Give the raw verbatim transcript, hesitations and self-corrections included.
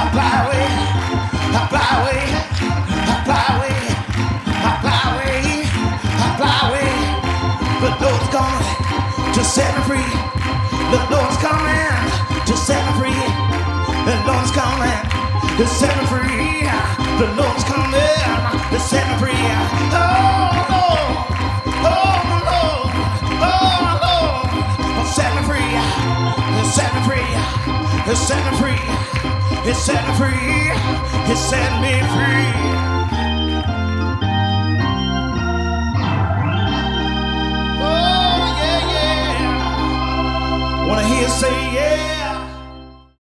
fly away, I fly away, I fly away, I fly away, I fly away. The Lord's coming to set me free. The Lord's coming to set me free. The Lord's coming to set me free. The Lord's coming to set me free. Oh Lord, oh Lord, oh Lord, set me free, set me free, set me free, set me free, set me free. Oh yeah, yeah. Wanna hear you say yeah.